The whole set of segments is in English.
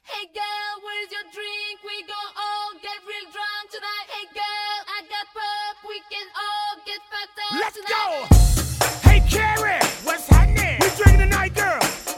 Hey girl, where's your drink? We gon' all get real drunk tonight. Hey girl, I got pop. We can all get fucked up Let's tonight. go! Hey Carrie, what's happening? We drinking tonight, girl.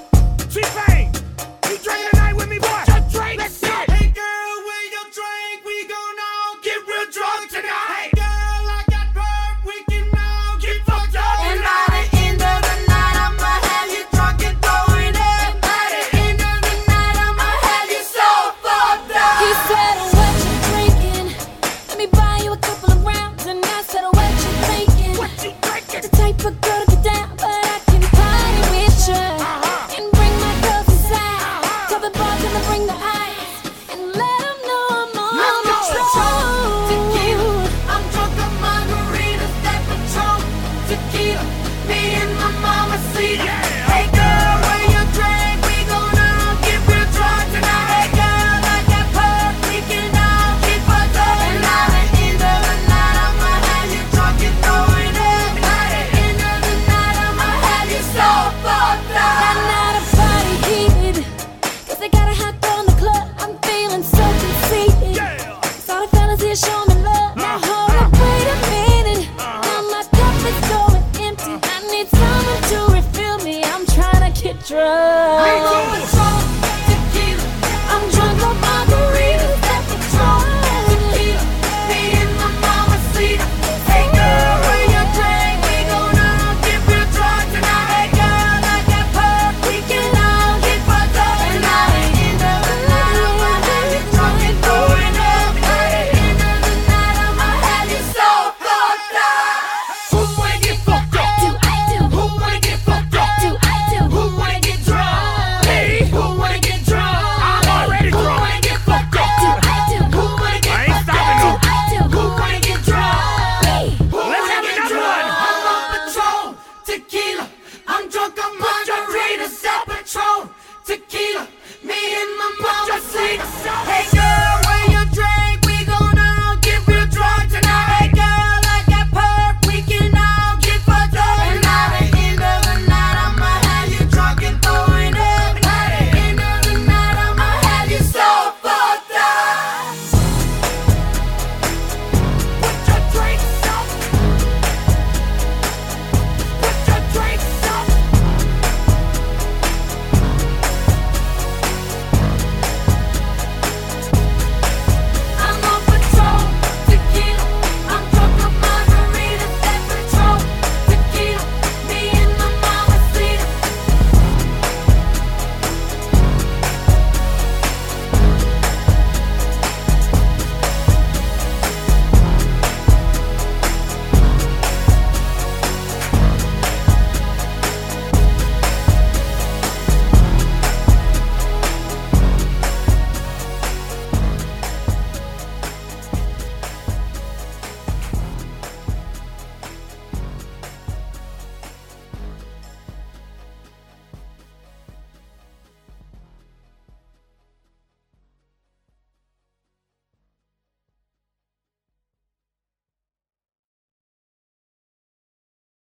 T-Pain, you drinking tonight with me, boy? What's your drink? Let's go! Hey girl, where's your drink? We gon' all get real drunk tonight. Hey girl, I got pop. We can all get fucked up And tonight. by the end of the night, I'ma have you drunk and throwing up. By the end of the night, I'ma have you so fucked up. He said, what you drinking? Let me buy you a couple of rounds. And I said, what you thinking? What you drinking? The type of girl to get down, but I can party with you. And bring my girls inside. Tell the bartender to bring the ice. And let them know I'm on the road. Tequila, I'm drunk on margaritas, that Patron. Tequila, me and my mama see that. Yeah. Hey girl, where your drink? We gon' all get real drunk tonight. Hey girl, I got pop. We can all get fucked up. And by the end of the night, I'ma have you drunk and throwing up. By the end of the night, I'ma have you so fucked up. That night a party heated, 'cause they got a hot girl in the club. I'm feeling so conceited. Yeah. Saw the fellas here showing me love. Now hold up, wait a minute. Now my cup is going empty. I need someone to refill me. I'm trying to get drunk. Me too. Tequila, I'm drunk on margaritas, that Patron. Tequila, me and my mama see that. Hey girl, where your drink? We gon' all get real drunk tonight. Hey girl, I got pop. We can all get fucked up. And by the end of the night, I'ma have you drunk and throwing up. By the end of the night, I'ma have you so fucked up. Who wanna get fucked up? Do I do? Who wanna get fucked up? Do I do? Who wanna get drunk? Hey, who wanna get drunk? I'm already Who drunk. wanna get fucked up? Do I do? Who wanna get I ain't fucked stopping up? no. I do. Who wanna get drunk? Hey. Who Let's wanna have get another drunk? one. I'm on Patron, tequila. I'm drunk on margaritas, that Patron, tequila. Me and my mama see.